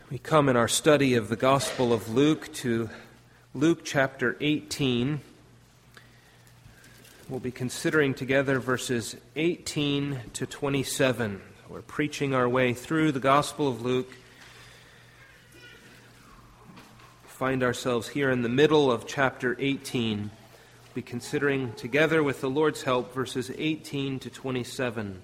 We come in our study of the Gospel of Luke to Luke chapter 18. We'll be considering together verses 18 to 27. We're preaching our way through the Gospel of Luke. We find ourselves here in the middle of chapter 18. We'll be considering together with the Lord's help verses 18 to 27.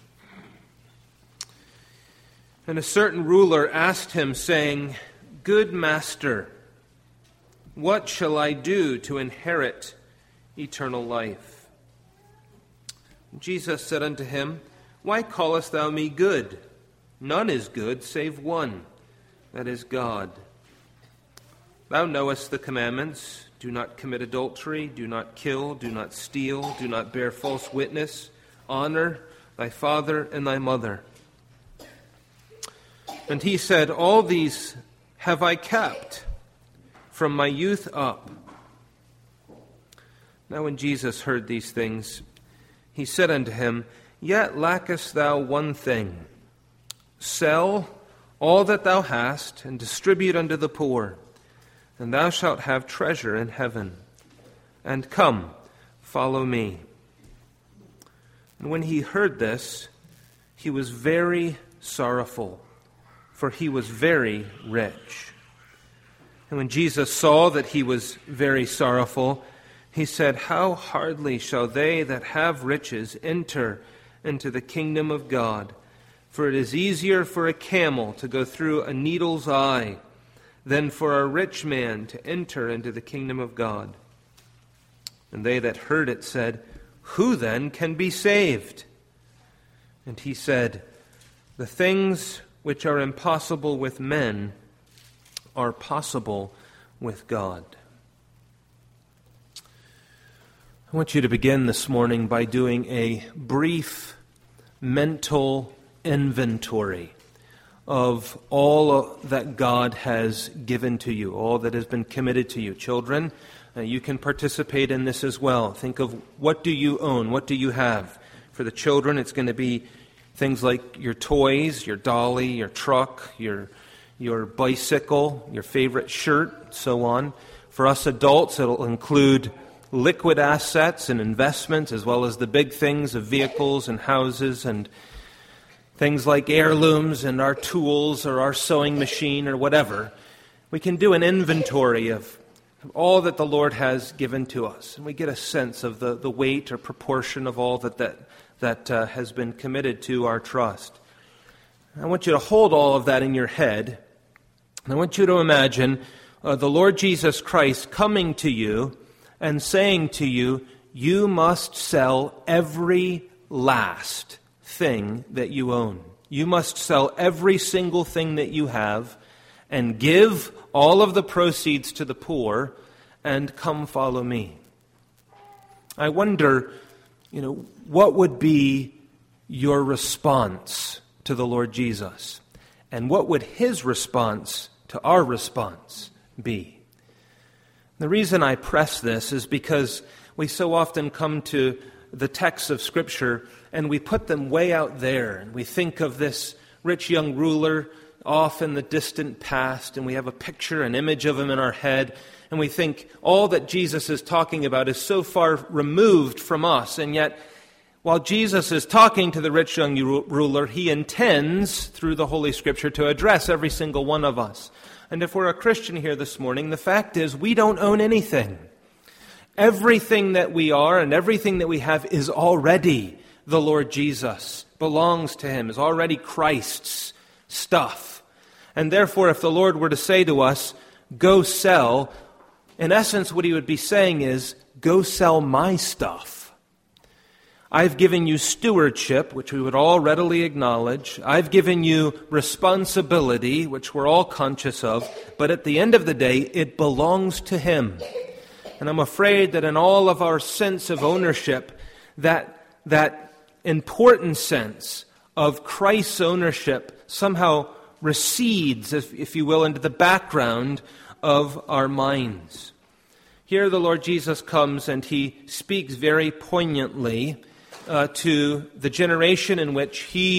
And a certain ruler asked him, saying, "Good master, what shall I do to inherit eternal life?" Jesus said unto him, "Why callest thou me good? None is good save one, that is God. Thou knowest the commandments: do not commit adultery, do not kill, do not steal, do not bear false witness, honor thy father and thy mother." And he said, "All these have I kept from my youth up." Now when Jesus heard these things, he said unto him, "Yet lackest thou one thing. Sell all that thou hast, and distribute unto the poor, and thou shalt have treasure in heaven. And come, follow me." And when he heard this, he was very sorrowful, for he was very rich. And when Jesus saw that he was very sorrowful, he said, "How hardly shall they that have riches enter into the kingdom of God? For it is easier for a camel to go through a needle's eye than for a rich man to enter into the kingdom of God." And they that heard it said, "Who then can be saved?" And he said, "The things which are impossible with men are possible with God." I want you to begin this morning by doing a brief mental inventory of all that God has given to you, all that has been committed to you. Children, you can participate in this as well. Think of what do you own, what do you have. For the children, it's going to be things like your toys, your dolly, your truck, your bicycle, your favorite shirt, so on. For us adults, it'll include liquid assets and investments, as well as the big things of vehicles and houses and things like heirlooms and our tools or our sewing machine or whatever. We can do an inventory of all that the Lord has given to us, and we get a sense of the weight or proportion of all that has been committed to our trust. I want you to hold all of that in your head. And I want you to imagine the Lord Jesus Christ coming to you and saying to you, "You must sell every last thing that you own. You must sell every single thing that you have and give all of the proceeds to the poor and come follow me." I wonder, what would be your response to the Lord Jesus? And what would his response to our response be? The reason I press this is because we so often come to the texts of Scripture and we put them way out there. And we think of this rich young ruler off in the distant past, and we have a picture, an image of him in our head. And we think all that Jesus is talking about is so far removed from us. And yet, while Jesus is talking to the rich young ruler, he intends, through the Holy Scripture, to address every single one of us. And if we're a Christian here this morning, the fact is we don't own anything. Everything that we are and everything that we have is already the Lord Jesus, belongs to him, is already Christ's stuff. And therefore, if the Lord were to say to us, "Go sell," in essence what he would be saying is, "Go sell my stuff. I've given you stewardship," which we would all readily acknowledge. "I've given you responsibility," which we're all conscious of. But at the end of the day, it belongs to him. And I'm afraid that in all of our sense of ownership, that important sense of Christ's ownership somehow recedes, if you will, into the background of our minds. Here the Lord Jesus comes and he speaks very poignantly to the generation in which he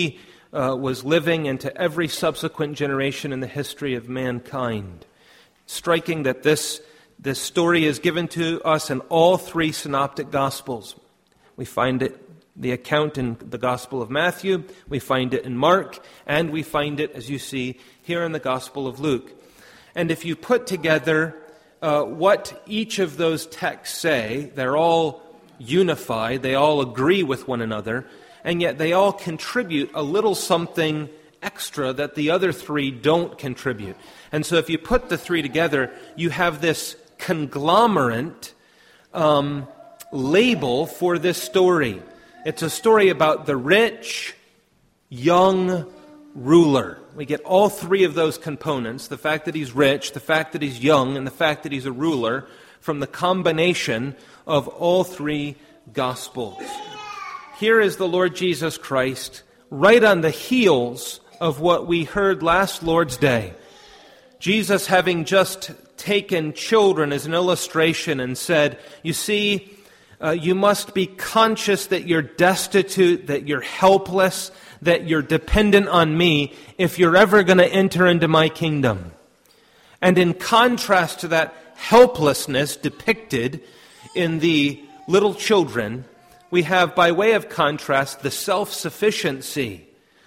was living and to every subsequent generation in the history of mankind. Striking that this story is given to us in all three synoptic Gospels. We find the account in the Gospel of Matthew, we find it in Mark, and we find it, as you see, here in the Gospel of Luke. And if you put together what each of those texts say, they're all unified, they all agree with one another, and yet they all contribute a little something extra that the other three don't contribute. And so if you put the three together, you have this conglomerate label for this story. It's a story about the rich, young ruler. We get all three of those components, the fact that he's rich, the fact that he's young, and the fact that he's a ruler, from the combination of all three Gospels. Here is the Lord Jesus Christ, right on the heels of what we heard last Lord's Day. Jesus having just taken children as an illustration and said, you see, you must be conscious that you're destitute, that you're helpless, that you're dependent on me if you're ever going to enter into my kingdom. And in contrast to that helplessness depicted in the little children, we have, by way of contrast, the self-sufficiency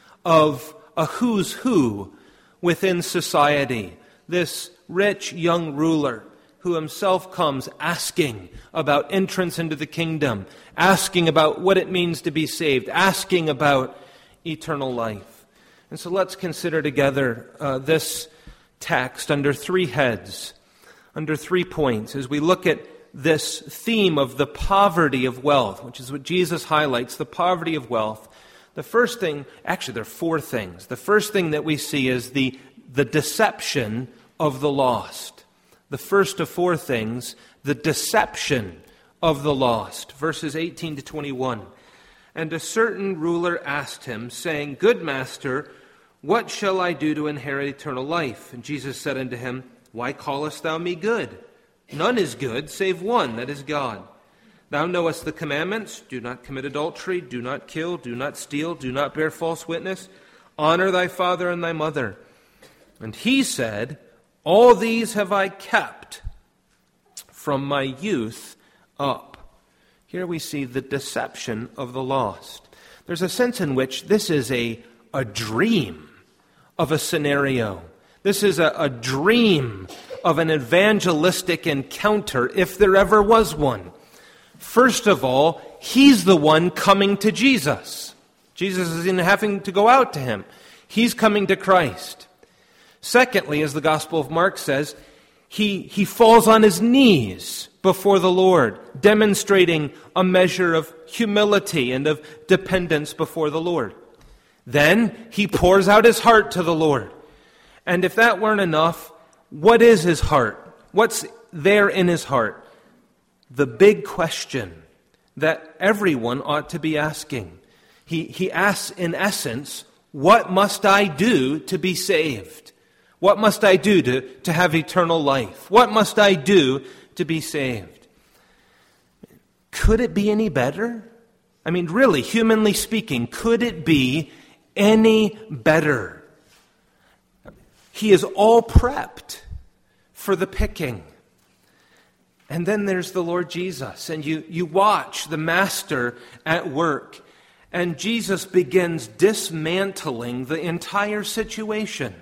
of a who's who within society. This rich young ruler who himself comes asking about entrance into the kingdom, asking about what it means to be saved, asking about eternal life. And so let's consider together this text under three heads, under 3 points, as we look at this theme of the poverty of wealth, which is what Jesus highlights, the poverty of wealth. The first thing, actually there are 4 things. The first thing that we see is the deception of the lost. The first of 4 things, the deception of the lost. Verses 18 to 21. And a certain ruler asked him, saying, Good master, what shall I do to inherit eternal life? And Jesus said unto him, Why callest thou me good? None is good, save one, that is God. Thou knowest the commandments, do not commit adultery, do not kill, do not steal, do not bear false witness, honor thy father and thy mother. And he said, All these have I kept from my youth up. Here we see the deception of the lost. There's a sense in which this is a dream of a scenario. This is a dream of an evangelistic encounter, if there ever was one. First of all, he's the one coming to Jesus. Jesus isn't having to go out to him. He's coming to Christ. Secondly, as the Gospel of Mark says, he falls on his knees before the Lord, demonstrating a measure of humility and of dependence before the Lord. Then he pours out his heart to the Lord. And if that weren't enough, what is his heart? What's there in his heart? The big question that everyone ought to be asking. He asks, in essence, what must I do to be saved? What must I do to have eternal life? What must I do to be saved? Could it be any better? I mean, really, humanly speaking, could it be any better? He is all prepped for the picking. And then there's the Lord Jesus, and you watch the Master at work, and Jesus begins dismantling the entire situation.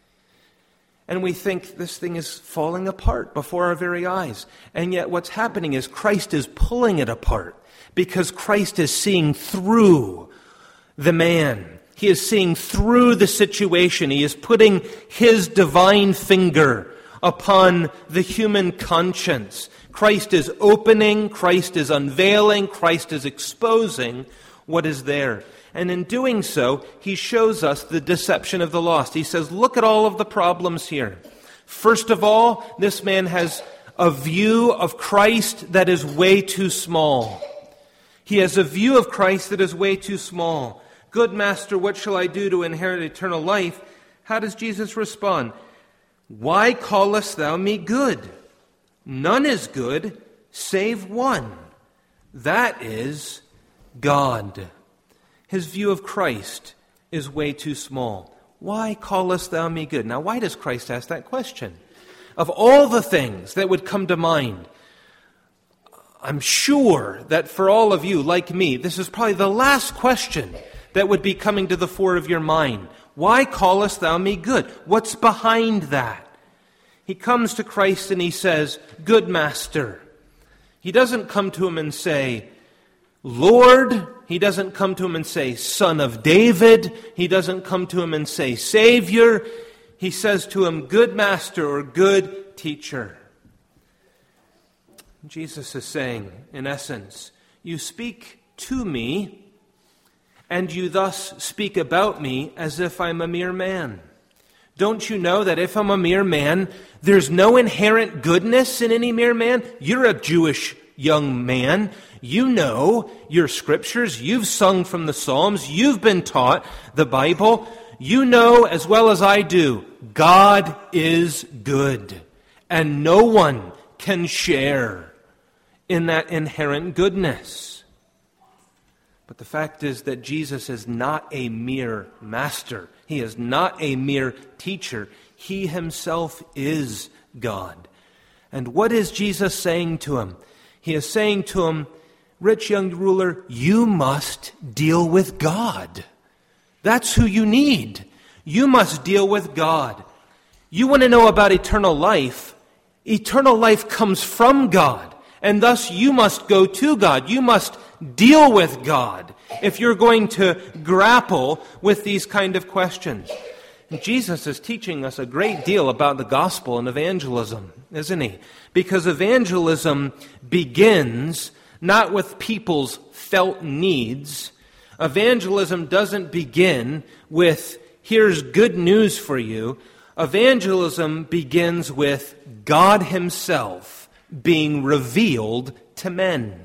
And we think this thing is falling apart before our very eyes. And yet what's happening is Christ is pulling it apart, because Christ is seeing through the man. He is seeing through the situation. He is putting his divine finger upon the human conscience. Christ is opening, Christ is unveiling, Christ is exposing what is there. And in doing so, he shows us the deception of the lost. He says, look at all of the problems here. First of all, this man has a view of Christ that is way too small. He has a view of Christ that is way too small. Good master, what shall I do to inherit eternal life? How does Jesus respond? Why callest thou me good? None is good, save one. That is God. His view of Christ is way too small. Why callest thou me good? Now, why does Christ ask that question? Of all the things that would come to mind, I'm sure that for all of you, like me, this is probably the last question that would be coming to the fore of your mind. Why callest thou me good? What's behind that? He comes to Christ and he says, good master. He doesn't come to him and say, Lord. He doesn't come to him and say, Son of David. He doesn't come to him and say, Savior. He says to him, good master or good teacher. Jesus is saying, in essence, you speak to me, and you thus speak about me as if I'm a mere man. Don't you know that if I'm a mere man, there's no inherent goodness in any mere man? You're a Jewish young man. You know your scriptures. You've sung from the Psalms. You've been taught the Bible. You know as well as I do, God is good, and no one can share in that inherent goodness. But the fact is that Jesus is not a mere master. He is not a mere teacher. He himself is God. And what is Jesus saying to him? He is saying to him, rich young ruler, you must deal with God. That's who you need. You must deal with God. You want to know about eternal life? Eternal life comes from God. And thus you must go to God. You must deal with God if you're going to grapple with these kind of questions. And Jesus is teaching us a great deal about the gospel and evangelism, isn't he? Because evangelism begins not with people's felt needs. Evangelism doesn't begin with, here's good news for you. Evangelism begins with God himself being revealed to men.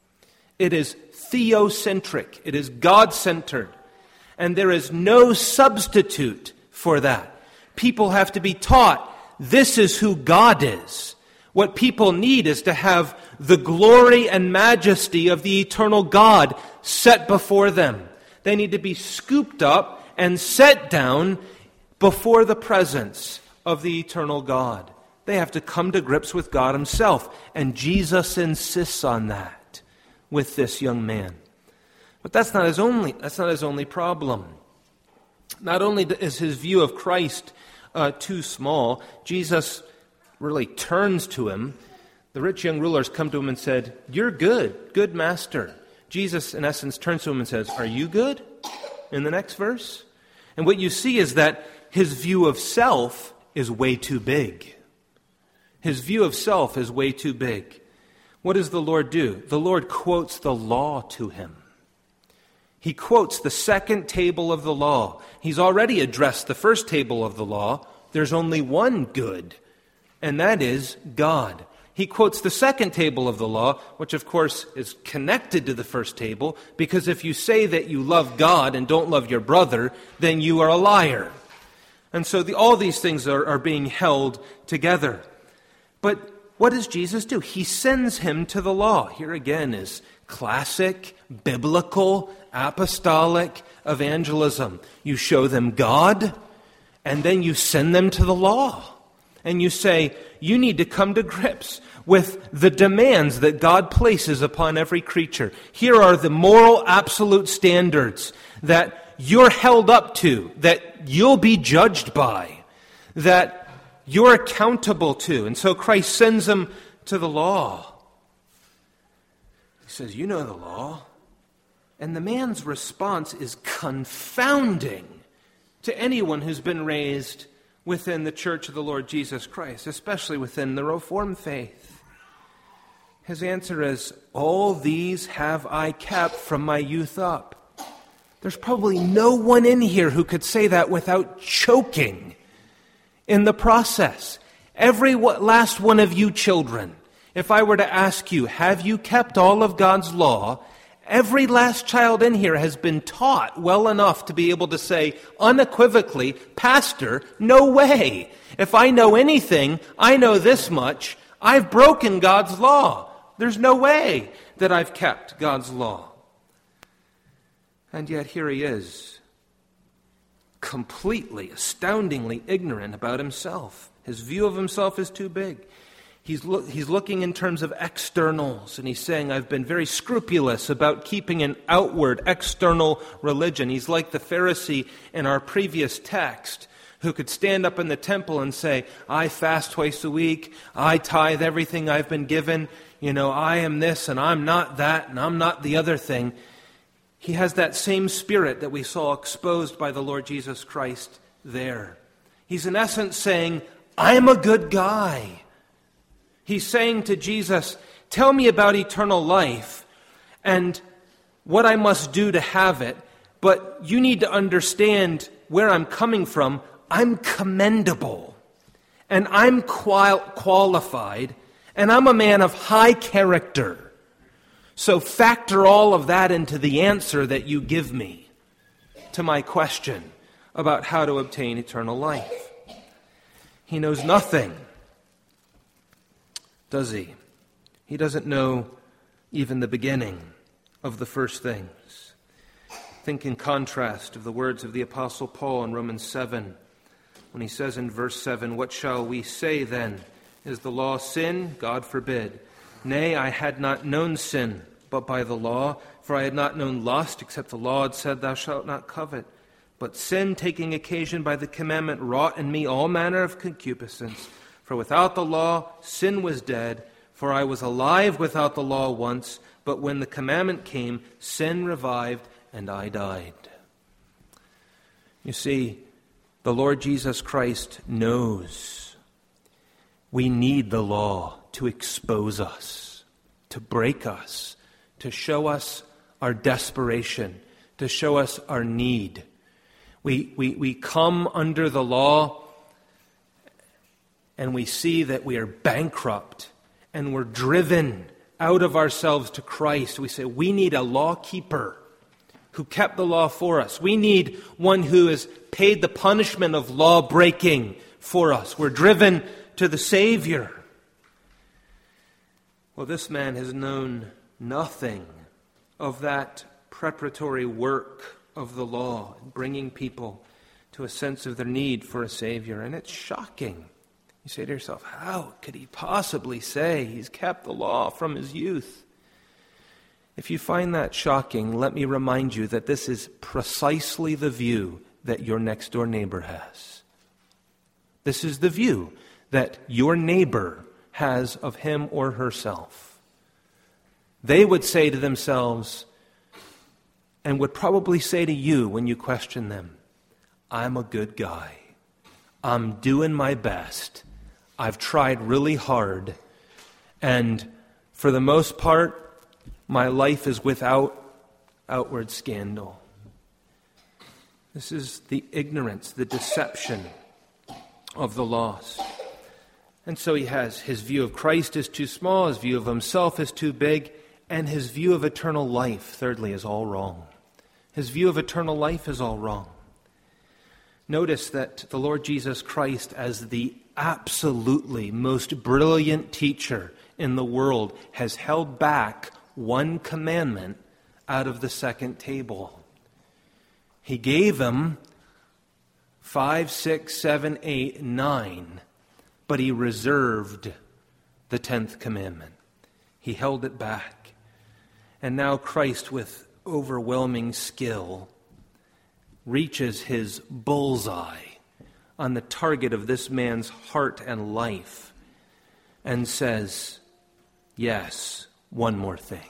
It is theocentric. It is God-centered. And there is no substitute for that. People have to be taught this is who God is. What people need is to have the glory and majesty of the eternal God set before them. They need to be scooped up and set down before the presence of the eternal God. They have to come to grips with God himself. And Jesus insists on that with this young man. But that's not his only problem. Not only is his view of Christ too small, Jesus really turns to him. The rich young rulers come to him and said, you're good master. Jesus, in essence, turns to him and says, are you good? In the next verse. And what you see is that his view of self is way too big. His view of self is way too big. What does the Lord do? The Lord quotes the law to him. He quotes the second table of the law. He's already addressed the first table of the law. There's only one good, and that is God. He quotes the second table of the law, which of course is connected to the first table, because if you say that you love God and don't love your brother, then you are a liar. And so all these things are being held together. But what does Jesus do? He sends him to the law. Here again is classic, biblical, apostolic evangelism. You show them God, and then you send them to the law. And you say, you need to come to grips with the demands that God places upon every creature. Here are the moral absolute standards that you're held up to, that you'll be judged by, that you're accountable to. And so Christ sends them to the law. He says, you know the law. And the man's response is confounding to anyone who's been raised within the church of the Lord Jesus Christ, especially within the Reformed faith. His answer is, all these have I kept from my youth up. There's probably no one in here who could say that without choking in the process. Every last one of you children, if I were to ask you, have you kept all of God's law? Every last child in here has been taught well enough to be able to say unequivocally, Pastor, no way. If I know anything, I know this much. I've broken God's law. There's no way that I've kept God's law. And yet here he is, completely, astoundingly ignorant about himself. His view of himself is too big. He's looking in terms of externals, and he's saying, I've been very scrupulous about keeping an outward, external religion. He's like the Pharisee in our previous text, who could stand up in the temple and say, I fast twice a week, I tithe everything I've been given, I am this and I'm not that and I'm not the other thing. He has that same spirit that we saw exposed by the Lord Jesus Christ there. He's in essence saying, I'm a good guy. He's saying to Jesus, tell me about eternal life and what I must do to have it, but you need to understand where I'm coming from. I'm commendable, and I'm qualified, and I'm a man of high character. So factor all of that into the answer that you give me to my question about how to obtain eternal life. He knows nothing, does he? He doesn't know even the beginning of the first things. Think in contrast of the words of the Apostle Paul in Romans 7, when he says in verse 7, what shall we say then? Is the law sin? God forbid. Nay, I had not known sin, but by the law, for I had not known lust, except the law had said, thou shalt not covet. But sin, taking occasion by the commandment, wrought in me all manner of concupiscence. For without the law, sin was dead, for I was alive without the law once, but when the commandment came, sin revived, and I died. You see, the Lord Jesus Christ knows we need the law to expose us, to break us, to show us our desperation, to show us our need. We come under the law and we see that we are bankrupt and we're driven out of ourselves to Christ. We say, we need a law keeper who kept the law for us. We need one who has paid the punishment of law breaking for us. We're driven to the Savior. Well, this man has known nothing of that preparatory work of the law, bringing people to a sense of their need for a Savior. And it's shocking. You say to yourself, how could he possibly say he's kept the law from his youth? If you find that shocking, let me remind you that this is precisely the view that your next door neighbor has. This is the view that your neighbor has of him or herself. They would say to themselves, and would probably say to you when you question them, I'm a good guy. I'm doing my best. I've tried really hard. And for the most part, my life is without outward scandal. This is the ignorance, the deception of the lost. And so he has his view of Christ is too small, his view of himself is too big, and his view of eternal life, thirdly, is all wrong. His view of eternal life is all wrong. Notice that the Lord Jesus Christ, as the absolutely most brilliant teacher in the world, has held back one commandment out of the second table. He gave them 5, 6, 7, 8, 9, but he reserved the 10th commandment. He held it back. And now Christ, with overwhelming skill, reaches his bullseye on the target of this man's heart and life and says, yes, one more thing.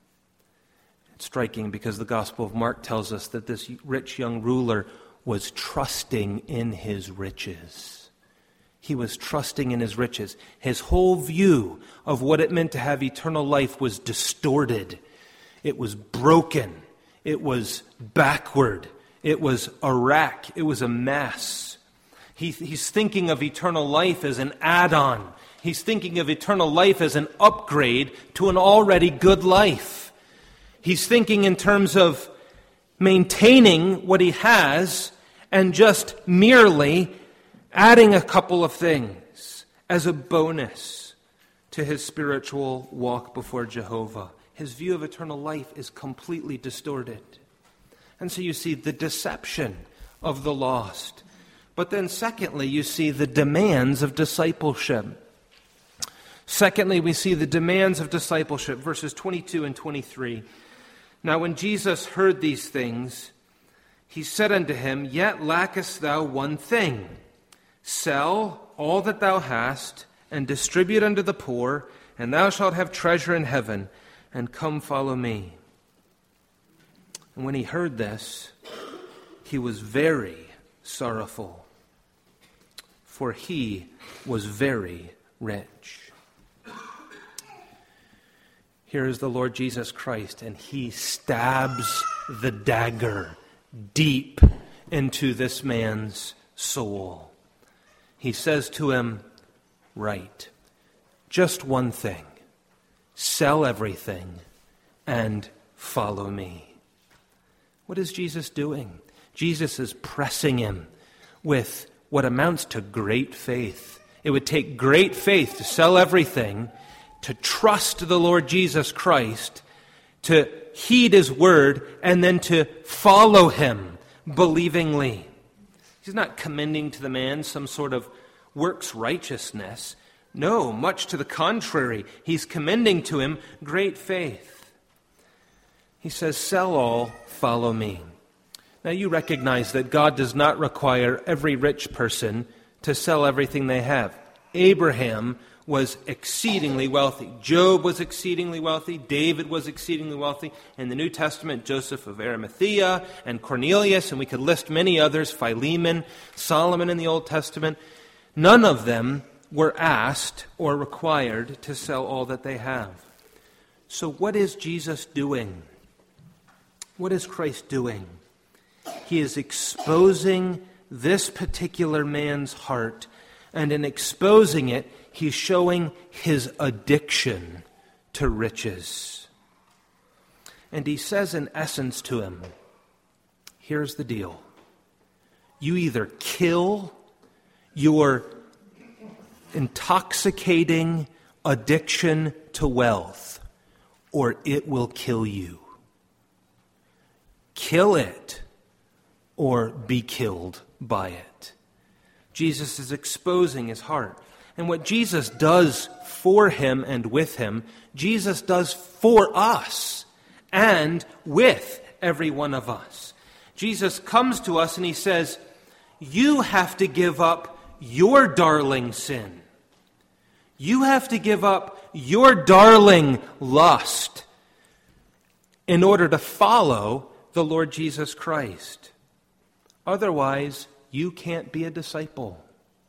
It's striking because the Gospel of Mark tells us that this rich young ruler was trusting in his riches. He was trusting in his riches. His whole view of what it meant to have eternal life was distorted. It was broken. It was backward. It was a wreck. It was a mess. He's thinking of eternal life as an add-on. He's thinking of eternal life as an upgrade to an already good life. He's thinking in terms of maintaining what he has and just merely adding a couple of things as a bonus to his spiritual walk before Jehovah. His view of eternal life is completely distorted. And so you see the deception of the lost. But then secondly, you see the demands of discipleship. Secondly, we see the demands of discipleship, verses 22 and 23. Now when Jesus heard these things, he said unto him, Yet lackest thou one thing. Sell all that thou hast, and distribute unto the poor, and thou shalt have treasure in heaven, and come follow me. And when he heard this, he was very sorrowful, for he was very rich. Here is the Lord Jesus Christ, and he stabs the dagger deep into this man's soul. He says to him, Right, just one thing. Sell everything and follow me. What is Jesus doing? Jesus is pressing him with what amounts to great faith. It would take great faith to sell everything, to trust the Lord Jesus Christ, to heed his word, and then to follow him believingly. He's not commending to the man some sort of works righteousness. No, much to the contrary. He's commending to him great faith. He says, Sell all, follow me. Now you recognize that God does not require every rich person to sell everything they have. Abraham was exceedingly wealthy. Job was exceedingly wealthy. David was exceedingly wealthy. In the New Testament, Joseph of Arimathea and Cornelius, and we could list many others, Philemon, Solomon in the Old Testament. None of them were asked or required to sell all that they have. So what is Jesus doing? What is Christ doing? He is exposing this particular man's heart, and in exposing it, he's showing his addiction to riches. And he says in essence to him, here's the deal. You either kill your intoxicating addiction to wealth, or it will kill you. Kill it, or be killed by it. Jesus is exposing his heart. And what Jesus does for him and with him, Jesus does for us and with every one of us. Jesus comes to us and he says, you have to give up your darling sin. You have to give up your darling lust in order to follow the Lord Jesus Christ. Otherwise, you can't be a disciple.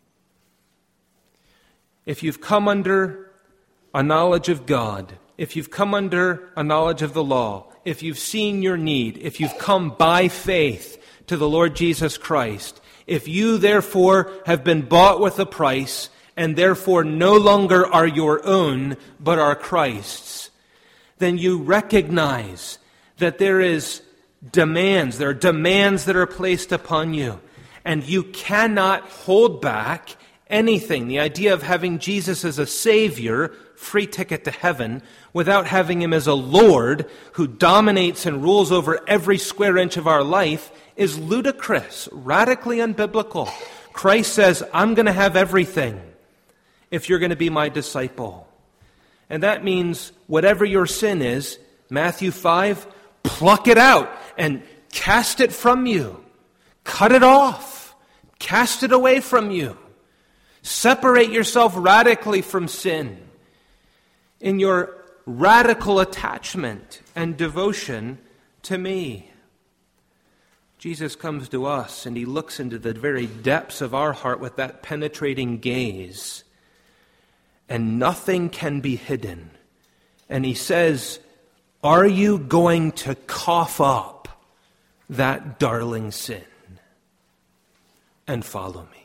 If you've come under a knowledge of God, if you've come under a knowledge of the law, if you've seen your need, if you've come by faith to the Lord Jesus Christ, if you therefore have been bought with a price and therefore no longer are your own but are Christ's, then you recognize that there are demands that are placed upon you, and you cannot hold back anything. The idea of having Jesus as a Savior, free ticket to heaven, without having him as a Lord who dominates and rules over every square inch of our life is ludicrous, radically unbiblical. Christ says, I'm going to have everything if you're going to be my disciple. And that means whatever your sin is, Matthew 5, pluck it out and cast it from you. Cut it off. Cast it away from you. Separate yourself radically from sin in your radical attachment and devotion to me. Jesus comes to us and he looks into the very depths of our heart with that penetrating gaze, and nothing can be hidden. And he says, are you going to cough up that darling sin and follow me?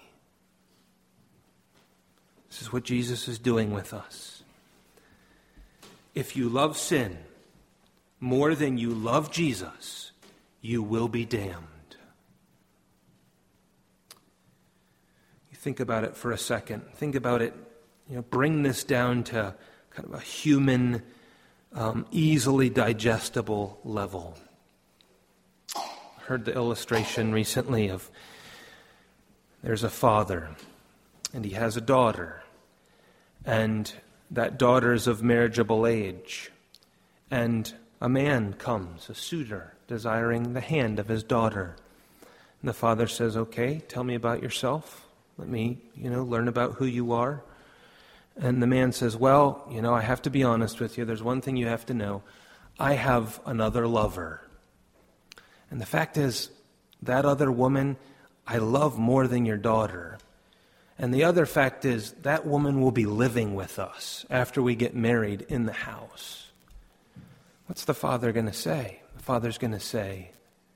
This is what Jesus is doing with us. If you love sin more than you love Jesus, you will be damned. You think about it for a second. Think about it. Bring this down to kind of a human, easily digestible level. heard the illustration recently of there's a father, and he has a daughter, and that daughter is of marriageable age, and a man comes, a suitor, desiring the hand of his daughter. And the father says, okay, tell me about yourself. Let me, learn about who you are. And the man says, well, I have to be honest with you. There's one thing you have to know. I have another lover. And the fact is, that other woman I love more than your daughter. And the other fact is, that woman will be living with us after we get married in the house. What's the father going to say? The father's going to say,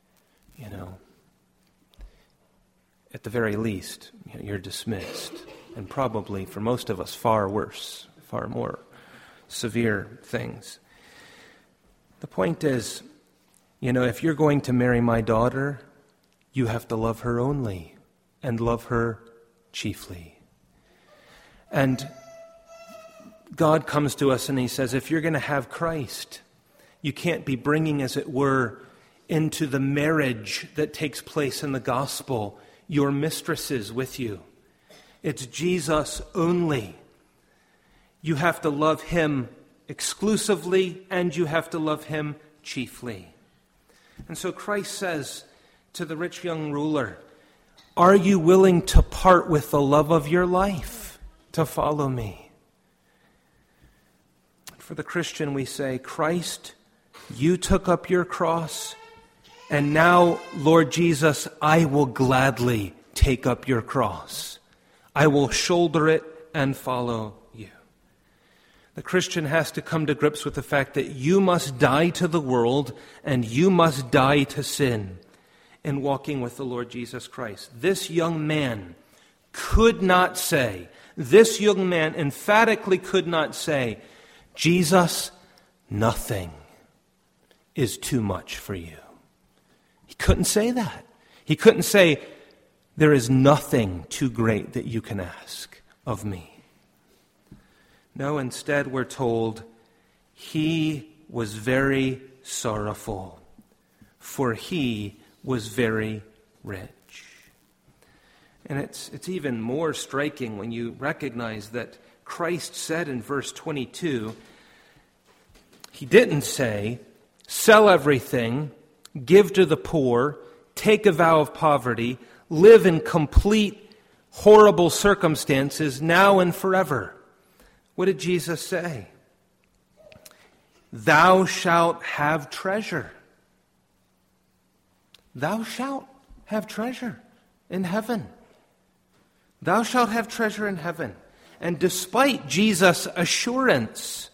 at the very least, you're dismissed. And probably, for most of us, far worse, far more severe things. The point is, if you're going to marry my daughter, you have to love her only and love her chiefly. And God comes to us and he says, if you're going to have Christ, you can't be bringing, as it were, into the marriage that takes place in the gospel, your mistresses with you. It's Jesus only. You have to love him exclusively, and you have to love him chiefly. And so Christ says to the rich young ruler, are you willing to part with the love of your life to follow me? For the Christian, we say, Christ, you took up your cross, and now, Lord Jesus, I will gladly take up your cross. I will shoulder it and follow you. The Christian has to come to grips with the fact that you must die to the world and you must die to sin in walking with the Lord Jesus Christ. This young man could not say, this young man emphatically could not say, Jesus, nothing is too much for you. He couldn't say that. He couldn't say, there is nothing too great that you can ask of me. No, instead we're told, he was very sorrowful, for he was very rich. And it's even more striking when you recognize that Christ said in verse 22, he didn't say, sell everything, give to the poor, take a vow of poverty, live in complete, horrible circumstances now and forever. What did Jesus say? Thou shalt have treasure. Thou shalt have treasure in heaven. Thou shalt have treasure in heaven. And despite Jesus' assurance,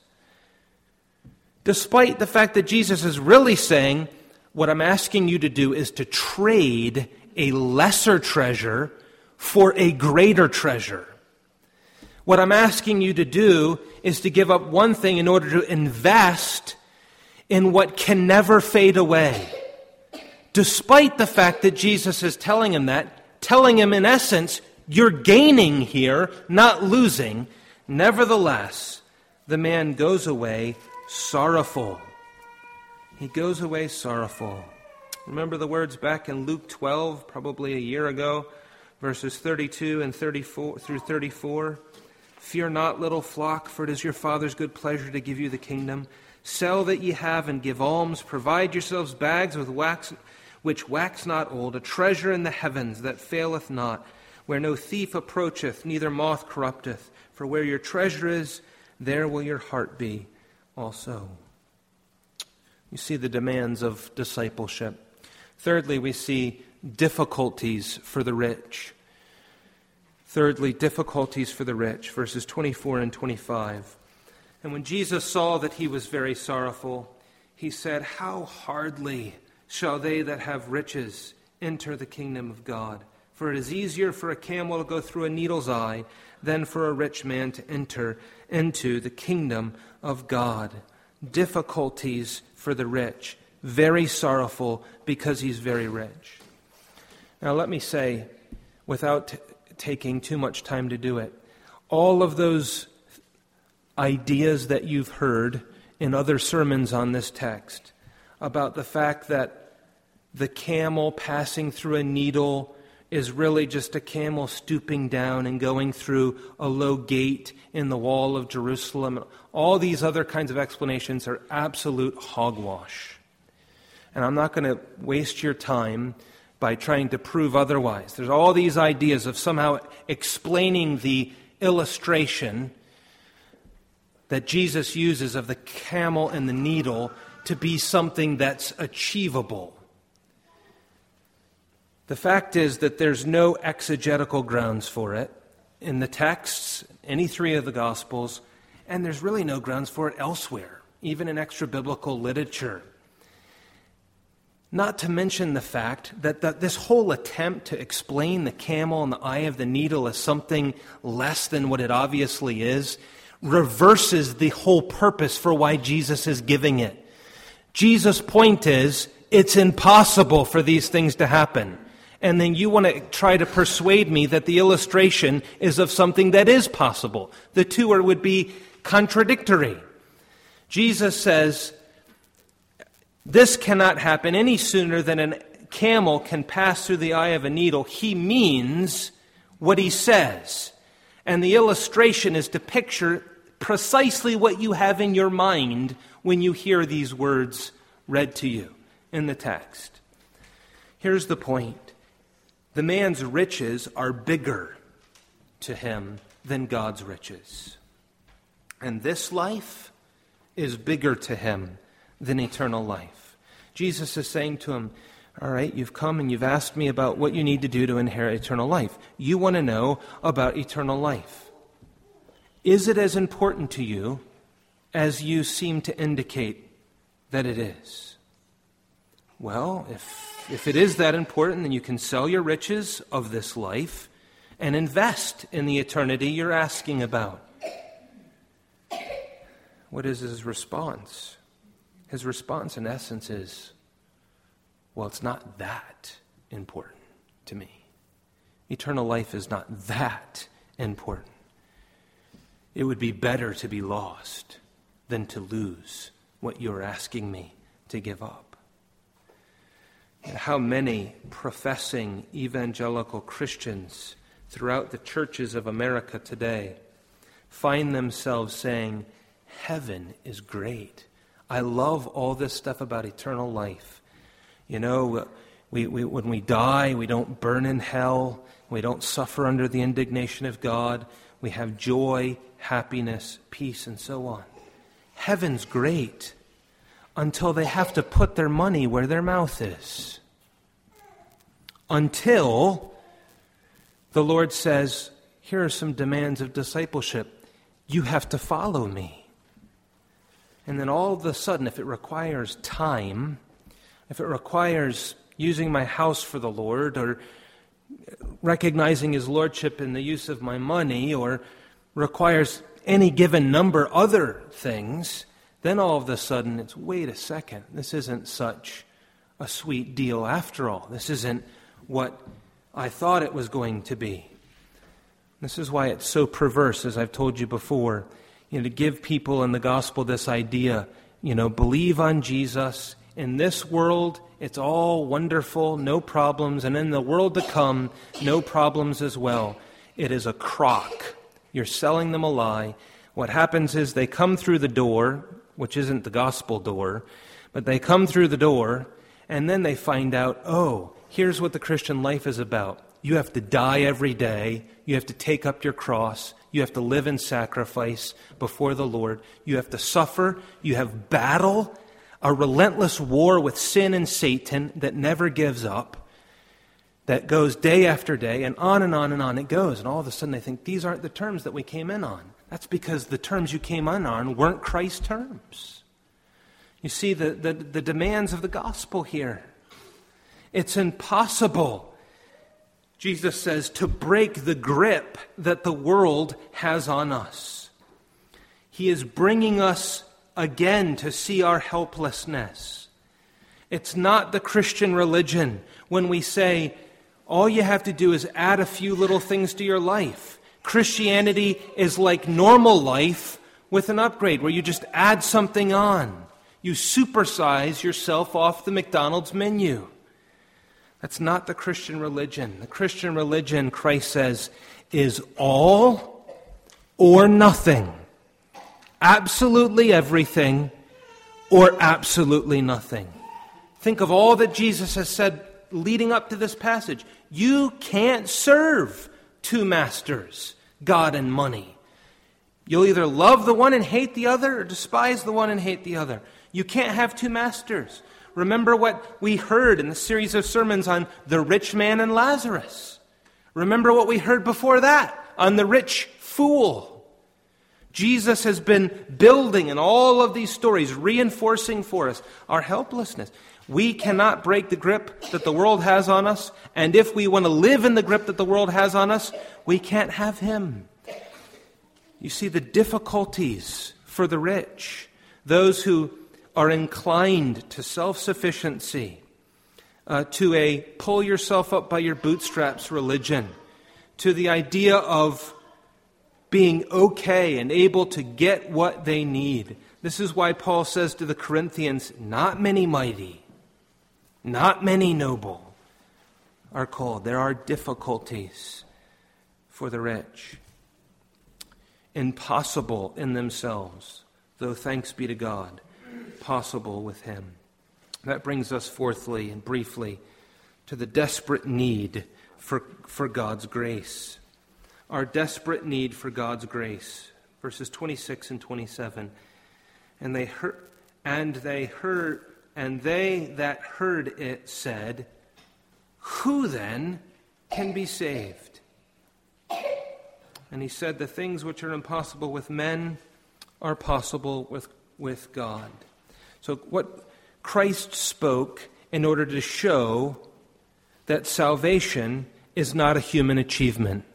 despite the fact that Jesus is really saying, what I'm asking you to do is to trade a lesser treasure for a greater treasure. What I'm asking you to do is to give up one thing in order to invest in what can never fade away. Despite the fact that Jesus is telling him that, telling him in essence, you're gaining here, not losing. Nevertheless, the man goes away sorrowful. He goes away sorrowful. Remember the words back in Luke 12, probably a year ago, verses 32 and 34 through 34. Fear not, little flock, for it is your Father's good pleasure to give you the kingdom. Sell that ye have and give alms. Provide yourselves bags with wax, which wax not old, a treasure in the heavens that faileth not, where no thief approacheth, neither moth corrupteth. For where your treasure is, there will your heart be also. You see the demands of discipleship. Thirdly, we see difficulties for the rich. Thirdly, difficulties for the rich, verses 24 and 25. And when Jesus saw that he was very sorrowful, he said, how hardly shall they that have riches enter the kingdom of God? For it is easier for a camel to go through a needle's eye than for a rich man to enter into the kingdom of God. Difficulties for the rich, very sorrowful because he's very rich. Now let me say, without taking too much time to do it, all of those ideas that you've heard in other sermons on this text about the fact that the camel passing through a needle is really just a camel stooping down and going through a low gate in the wall of Jerusalem. All these other kinds of explanations are absolute hogwash. And I'm not going to waste your time by trying to prove otherwise. There's all these ideas of somehow explaining the illustration that Jesus uses of the camel and the needle to be something that's achievable. The fact is that there's no exegetical grounds for it in the texts, any three of the Gospels, and there's really no grounds for it elsewhere, even in extra-biblical literature. Not to mention the fact that this whole attempt to explain the camel and the eye of the needle as something less than what it obviously is reverses the whole purpose for why Jesus is giving it. Jesus' point is, it's impossible for these things to happen. And then you want to try to persuade me that the illustration is of something that is possible. The two would be contradictory. Jesus says, this cannot happen any sooner than a camel can pass through the eye of a needle. He means what he says. And the illustration is to picture precisely what you have in your mind when you hear these words read to you in the text. Here's the point. The man's riches are bigger to him than God's riches. And this life is bigger to him than eternal life. Jesus is saying to him, all right, you've come and you've asked me about what you need to do to inherit eternal life. You want to know about eternal life. Is it as important to you as you seem to indicate that it is? Well, if it is that important, then you can sell your riches of this life and invest in the eternity you're asking about. What is his response? His response, in essence, is, well, it's not that important to me. Eternal life is not that important. It would be better to be lost than to lose what you're asking me to give up. And how many professing evangelical Christians throughout the churches of America today find themselves saying, heaven is great. I love all this stuff about eternal life. You know, when we die, we don't burn in hell. We don't suffer under the indignation of God. We have joy, happiness, peace, and so on. Heaven's great until they have to put their money where their mouth is. Until the Lord says, here are some demands of discipleship. You have to follow me. And then all of a sudden, if it requires time, if it requires using my house for the Lord, or recognizing His Lordship in the use of my money, or requires any given number other things, then all of a sudden it's, wait a second, this isn't such a sweet deal after all. This isn't what I thought it was going to be. This is why it's so perverse, as I've told you before, to give people in the gospel this idea, believe on Jesus. In this world, it's all wonderful, no problems, and in the world to come, no problems as well. It is a crock. You're selling them a lie. What happens is they come through the door, which isn't the gospel door, but they come through the door, and then they find out, oh, here's what the Christian life is about. You have to die every day. You have to take up your cross. You have to live in sacrifice before the Lord. You have to suffer. You have battle, a relentless war with sin and Satan that never gives up, that goes day after day, and on it goes. And all of a sudden they think, these aren't the terms that we came in on. That's because the terms you came in on weren't Christ's terms. You see the demands of the gospel here. It's impossible, Jesus says, to break the grip that the world has on us. He is bringing us again to see our helplessness. It's not the Christian religion when we say, all you have to do is add a few little things to your life. Christianity is like normal life with an upgrade where you just add something on. You supersize yourself off the McDonald's menu. That's not the Christian religion. The Christian religion, Christ says, is all or nothing. Absolutely everything or absolutely nothing. Think of all that Jesus has said leading up to this passage. You can't serve two masters, God and money. You'll either love the one and hate the other or despise the one and hate the other. You can't have two masters. Remember what we heard in the series of sermons on the rich man and Lazarus. Remember what we heard before that on the rich fool. Jesus has been building in all of these stories, reinforcing for us our helplessness. We cannot break the grip that the world has on us, and if we want to live in the grip that the world has on us, we can't have Him. You see the difficulties for the rich, those who are inclined to self-sufficiency, to a pull yourself up by your bootstraps religion, to the idea of being okay and able to get what they need. This is why Paul says to the Corinthians, not many mighty, not many noble are called. There are difficulties for the rich. Impossible in themselves, though thanks be to God, possible with Him. That brings us fourthly and briefly to the desperate need for God's grace. Our desperate need for God's grace. Verses 26 and 27. And they that heard it said, who then can be saved? And he said, the things which are impossible with men are possible with God. So what Christ spoke in order to show that salvation is not a human achievement.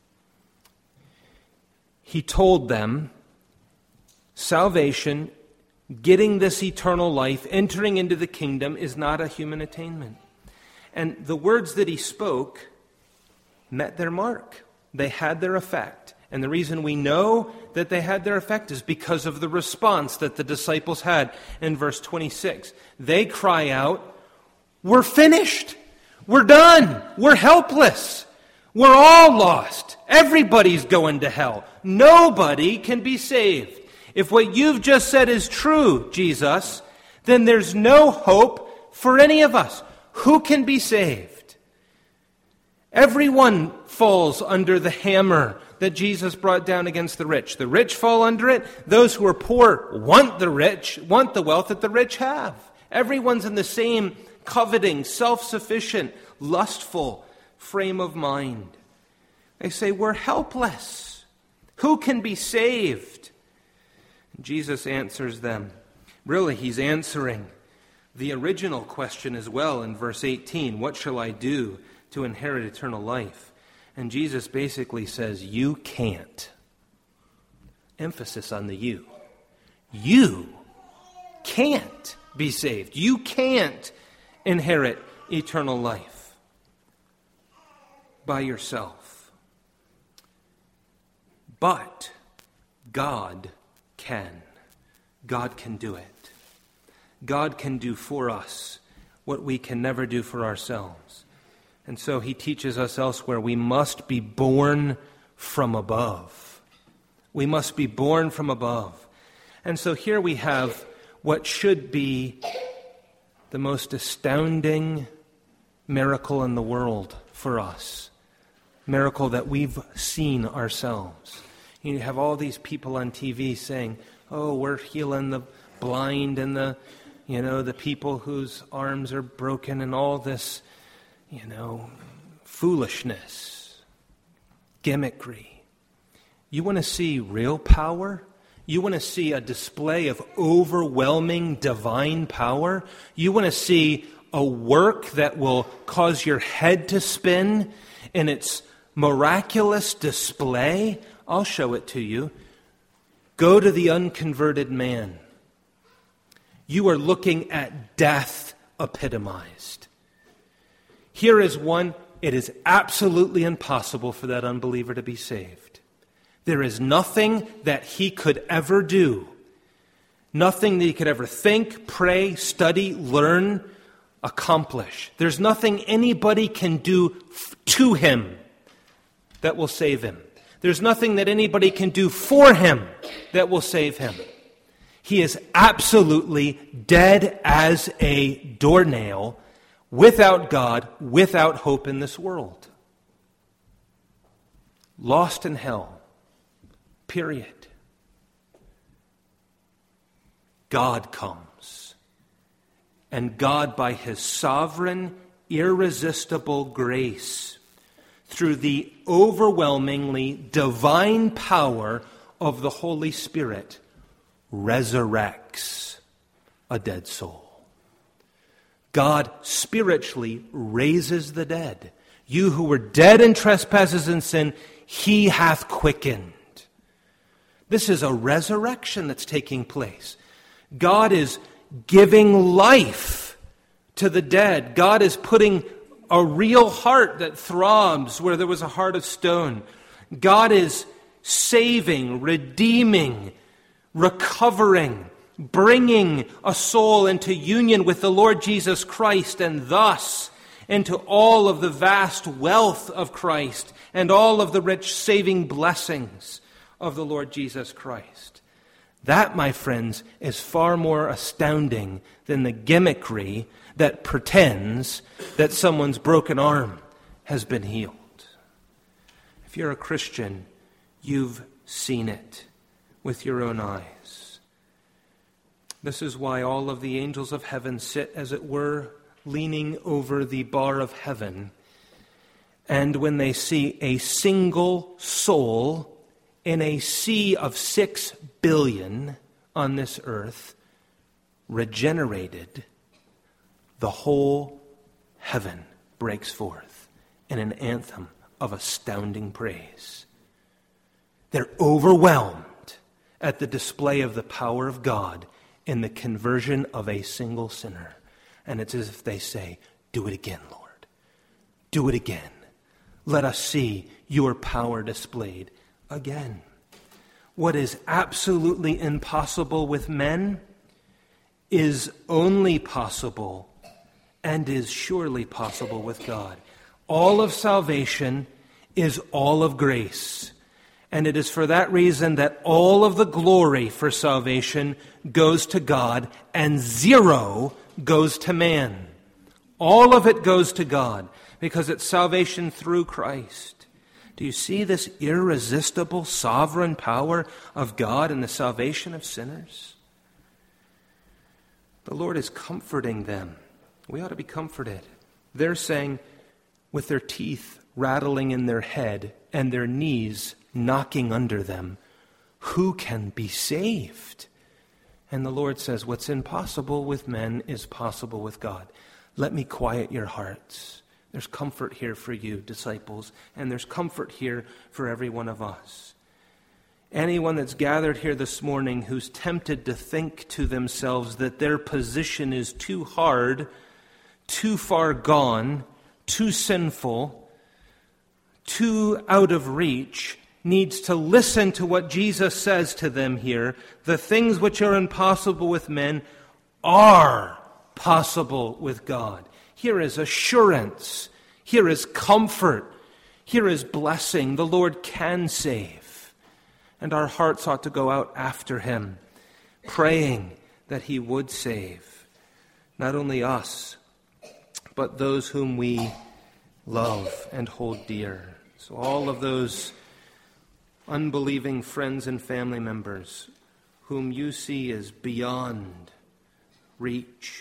He told them salvation, getting this eternal life, entering into the kingdom is not a human attainment. And the words that he spoke met their mark. They had their effect. And the reason we know that they had their effect is because of the response that the disciples had in verse 26. They cry out, we're finished. We're done. We're helpless. We're all lost. Everybody's going to hell. Nobody can be saved. If what you've just said is true, Jesus, then there's no hope for any of us. Who can be saved? Everyone falls under the hammer that Jesus brought down against the rich. The rich fall under it. Those who are poor want the wealth that the rich have. Everyone's in the same coveting, self-sufficient, lustful frame of mind. They say, we're helpless. Who can be saved? And Jesus answers them. Really, he's answering the original question as well in verse 18. What shall I do to inherit eternal life? And Jesus basically says, you can't. Emphasis on the you. You can't be saved. You can't inherit eternal life by yourself. But God can. God can do it. God can do for us what we can never do for ourselves. And so he teaches us elsewhere, we must be born from above. We must be born from above. And so here we have what should be the most astounding miracle in the world for us. Miracle that we've seen ourselves. You have all these people on TV saying, oh, we're healing the blind and the people whose arms are broken and all this, foolishness, gimmickry. You want to see real power? You want to see a display of overwhelming divine power? You want to see a work that will cause your head to spin in its miraculous display? I'll show it to you. Go to the unconverted man. You are looking at death epitomized. Here is one, it is absolutely impossible for that unbeliever to be saved. There is nothing that he could ever do, nothing that he could ever think, pray, study, learn, accomplish. There's nothing anybody can do to him that will save him. There's nothing that anybody can do for him that will save him. He is absolutely dead as a doornail, without God, without hope in this world. Lost in hell. Period. God comes. And God, by his sovereign, irresistible grace, through the overwhelmingly divine power of the Holy Spirit, resurrects a dead soul. God spiritually raises the dead. You who were dead in trespasses and sin, he hath quickened. This is a resurrection that's taking place. God is giving life to the dead. God is putting a real heart that throbs where there was a heart of stone. God is saving, redeeming, recovering, bringing a soul into union with the Lord Jesus Christ, and thus into all of the vast wealth of Christ and all of the rich saving blessings of the Lord Jesus Christ. That, my friends, is far more astounding than the gimmickry that pretends that someone's broken arm has been healed. If you're a Christian, you've seen it with your own eyes. This is why all of the angels of heaven sit, as it were, leaning over the bar of heaven. And when they see a single soul in a sea of 6 billion on this earth regenerated, the whole heaven breaks forth in an anthem of astounding praise. They're overwhelmed at the display of the power of God in the conversion of a single sinner. And it's as if they say, "Do it again, Lord. Do it again. Let us see your power displayed again." What is absolutely impossible with men is only possible and is surely possible with God. All of salvation is all of grace. And it is for that reason that all of the glory for salvation goes to God and zero goes to man. All of it goes to God because it's salvation through Christ. Do you see this irresistible sovereign power of God in the salvation of sinners? The Lord is comforting them. We ought to be comforted. They're saying, with their teeth rattling in their head and their knees knocking under them, "Who can be saved?" And the Lord says, what's impossible with men is possible with God. Let me quiet your hearts. There's comfort here for you, disciples, and there's comfort here for every one of us. Anyone that's gathered here this morning who's tempted to think to themselves that their position is too hard, too far gone, too sinful, too out of reach, needs to listen to what Jesus says to them here. The things which are impossible with men are possible with God. Here is assurance. Here is comfort. Here is blessing. The Lord can save. And our hearts ought to go out after him, praying that he would save not only us, but those whom we love and hold dear. So all of those unbelieving friends and family members whom you see as beyond reach,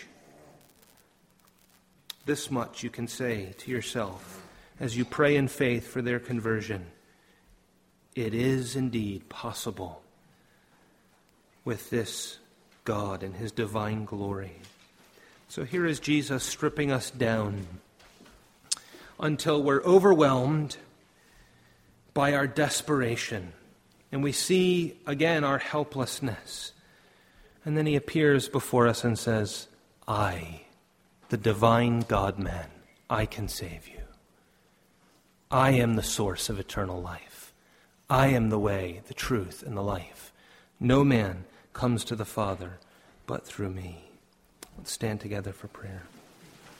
this much you can say to yourself as you pray in faith for their conversion: it is indeed possible with this God and his divine glory. So here is Jesus stripping us down until we're overwhelmed by our desperation. And we see again our helplessness. And then he appears before us and says, "I, the divine God-man, I can save you. I am the source of eternal life. I am the way, the truth, and the life. No man comes to the Father but through me." Let's stand together for prayer.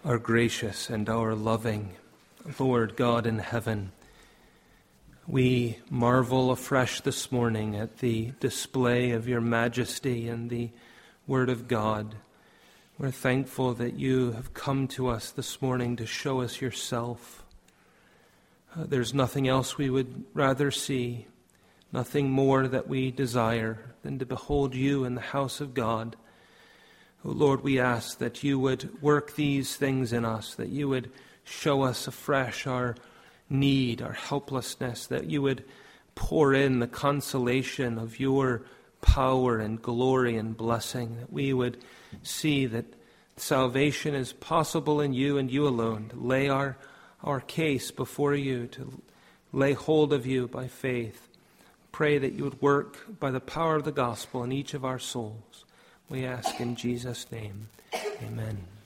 our gracious and our loving Lord God in heaven, we marvel afresh this morning at the display of your majesty and the Word of God. We're thankful that you have come to us this morning to show us yourself. There's nothing else we would rather see, nothing more that we desire than to behold you in the house of God. Oh Lord, we ask that you would work these things in us, that you would show us afresh our need, our helplessness, that you would pour in the consolation of your power and glory and blessing, that we would see that salvation is possible in you and you alone, to lay our case before you, to lay hold of you by faith. Pray that you would work by the power of the gospel in each of our souls. We ask in Jesus' name, amen.